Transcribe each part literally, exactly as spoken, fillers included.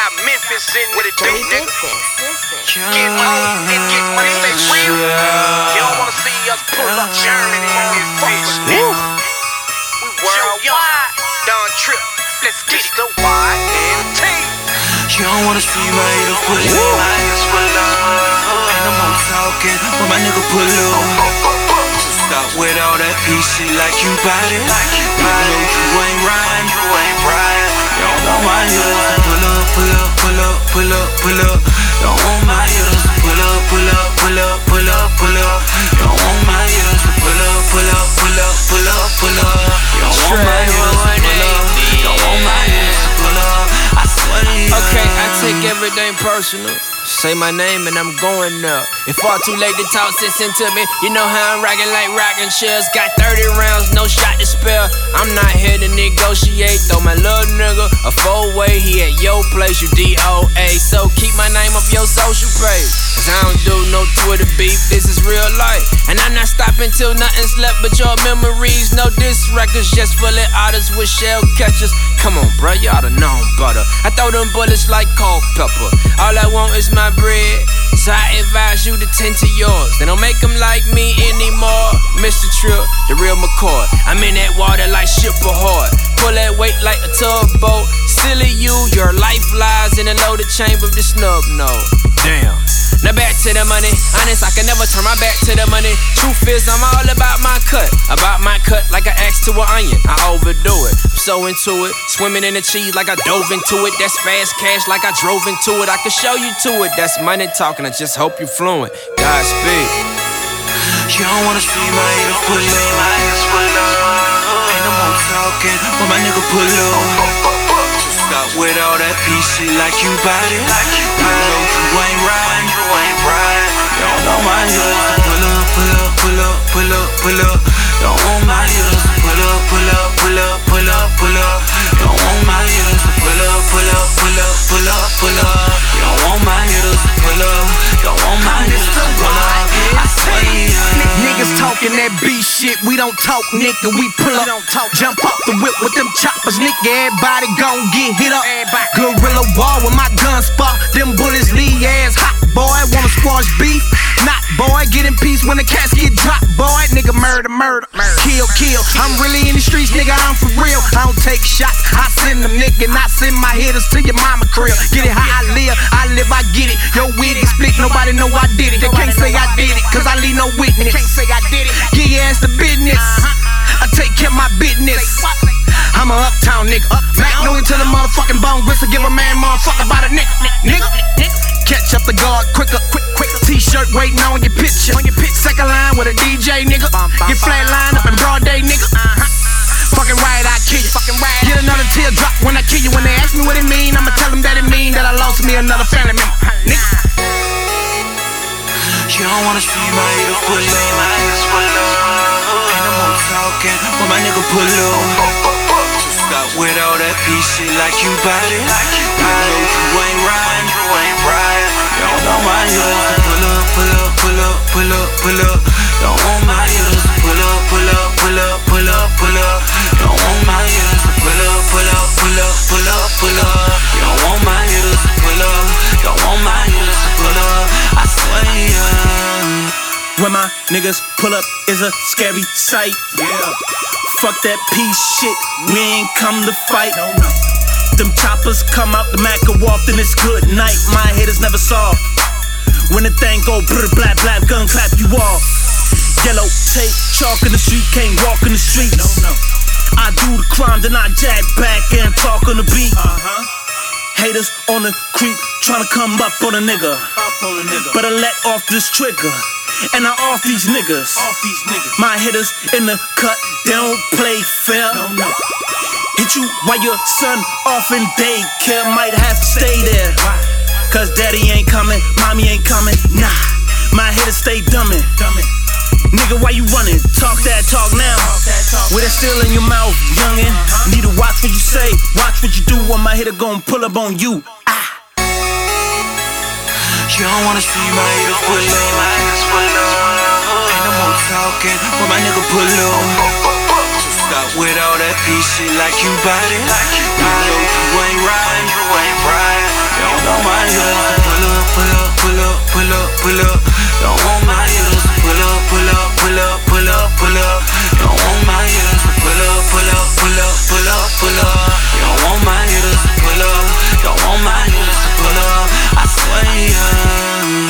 got Memphis in with it, dude, nigga. Get money and get money, stay real. You don't wanna see us pull up Germany in this bitch, nigga. We worldwide, Don Trip, let's get it. The Y M T. You don't wanna see my haters pull up. And I'm on talking when my nigga pull up. So stop with all that P shit like you bout it. You know you ain't riding, you ain't riding. Y'all want my haters pull up, pull up, pull up, pull up, pull up. Y'all want my haters pull up, pull up, pull up, pull up, pull up. Y'all want my haters pull up, pull up, pull up, pull up, pull up. Y'all want my haters pull up. Y'all want my haters pull up. I swear to you. Okay, I take everything personal. Say my name and I'm going up. If all too late to talk sense into me, you know how I'm rocking like rocking chairs. Got thirty rounds, no shot to spare. I'm not here to negotiate. Throw my little nigga a four-way. He at your place, you D O A. So keep my name off your social page, cause I don't do no Twitter beef. This is real life, and I'm not stopping till nothing's left but your memories. No diss records, just full of artists with shell catchers. Come on, bro, you oughta known better. I throw them bullets like cold pepper. All I want is my bread, so I advise you to tend to yours. They don't make them like me anymore. Mister Trill, the real McCoy. I'm in that water like ship ahoy. Pull that weight like a tugboat. Silly you, your life lies in the loaded chamber of the snub nose. Damn. Now back to the money. Honest, I can never turn my back to the money. Truth is, I'm all about my cut. About my cut like an axe to an onion. I overdo it. I'm so into it. Swimming in the cheese like I dove into it. That's fast cash like I drove into it. I can show you to it. That's money talking. I just hope you're fluent. Godspeed. You don't wanna see my haters pull up. And I'm on talking when my nigga pull up. So stop with all that P shit like you bout it. You know you ain't riding, you ain't riding. Y'all want my haters pull up, pull up, pull up, pull up, pull up. Y'all want my haters pull up, pull up, pull up, pull up, pull up. Y'all want my haters pull up, pull up, pull up, pull up, pull up. Y'all want my haters pull up. Y'all want my haters pull up. I swear yeah. Niggas talking that B shit, we don't talk, nigga, we pull up. Jump off the whip with them choppers, nigga, everybody gon' get hit up. Gorilla wall with my gun spark, them bullets leave ass hot, boy. Wanna squash beef? Not, boy, get in peace when the cats get dropped, boy. Nigga, murder, murder, kill, kill. I'm really in the streets, nigga, I'm for real. I don't take shots, I send them, nigga, and I send my hitters to your mama crib. Get it how I live, I live, I get it. Yo, wig is split, nobody know I did it. They can't say I did it, cause I leave no witness. Can't say I did it. Give your ass the business. I take care of my business. I'm a uptown nigga. Mac Noon to the motherfucking bone gristle. Give a man motherfucker about a nigga. Nigga. Catch up the guard quicker. Quick, quick. T-shirt waiting on your picture. On your pitch. Second line with a D J nigga. Get flat line up in broad day nigga. Fucking right, I kill you. Fucking right. Get another teardrop when I kill you. When they ask me what it mean, I'ma tell them that it mean that I lost me another family member. Nigga. You don't wanna see my haters pull up. And I'm on talking when my nigga pull up. So stop with all that P shit like you bout it. You know you ain't riding, you ain't riding. Y'all want my haters pull up, pull up, pull up, pull up, pull up. Y'all want my haters pull up, pull up, pull up, pull up, pull up. Y'all want my haters pull up, pull up, pull up, pull up, pull up. Y'all want my haters pull up. Y'all want my haters pull up. I swear yeah. When my niggas pull up is a scary sight. Yeah. Fuck that piece shit, we ain't come to fight. No, no. Them choppers come out the Mac and walk, then it's good night. My haters never soft. When the thing go brr blap blap, gun clap you off. Yellow tape, chalk in the street, can't walk in the streets. No, no. I do the crime, then I jack back and talk on the beat. Uh-huh. Haters on the creep, tryna come up on a nigga. Up on a nigga. But I let off this trigger, and I off these niggas. Off these niggas. My hitters in the cut, they don't play fair. No, no. Hit you while your son off in daycare, might have to stay there. Why? Cause daddy ain't coming, mommy ain't coming, nah. My hitters stay dumbin'. Dumbin'. Nigga, why you running? Talk that talk now. Talk that talk with that still in your mouth, youngin'. Uh-huh. Need to watch what you say, watch what you do, or my hitter gon' pull up on you. Ah. You don't wanna see my haters pull up. And I'm on talking when my nigga pull up. So stop with all that P shit like you bout it. You know you ain't riding, you ain't riding. Don't my hitters to pull up, pull up, pull up, pull up, pull up. Don't want my hitters to pull up, pull up, pull up, pull up, pull up. Don't want my hitters to pull up, pull up, pull up, pull up, pull up. Don't want my hitters to pull up. Don't want my hitters to pull up. I swear, yeah.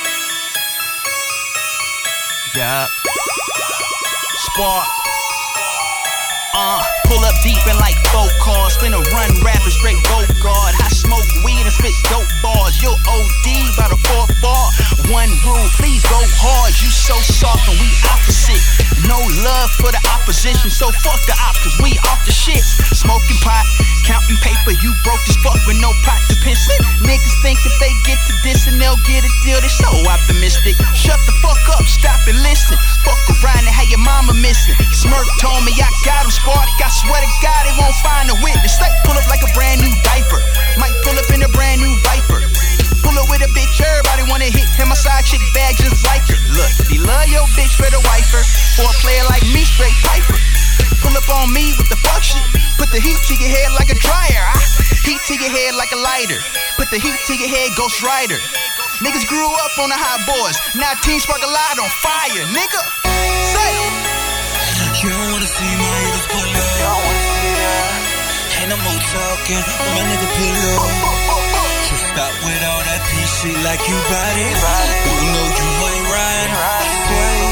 Yeah. Spark. Uh, pull up deep in like four cars. Finna run rapid, straight go guard. I smoke weed and spit dope bars. You'll O D by the fourth bar. One rule, please go hard. You so soft and we opposite. No love for the opposition, so fuck the op, cause we off the shit. Smoking pot, counting paper. You broke as fuck with no pot to pencil. Niggas think if they get to this and they'll get a deal, they so optimistic. Shut the fuck up, stop and listen. Fuck around and have your mama missing. Smirk told me I got him, Spark. I swear to God they won't find a witness. They pull up like a brand new diaper. Might pull up in a brand new Viper. Pull up with a bitch, everybody wanna hit. And my side chick bag just like her. Look, if you love your bitch, better wife her. For a player like me, straight piper. Pull up on me with the fuck shit. Put the heat to your head like a dryer. I heat to your head like a lighter. Put the heat to your head, Ghost Rider. Niggas grew up on the hot boys. Now Team Spark a lot on fire, nigga. Say. You don't wanna see my hitters pull up. You don't wanna see that. Ain't no more talking when my nigga pull up. So stop with all that P shit like you bought it. You know you ain't right. I swear.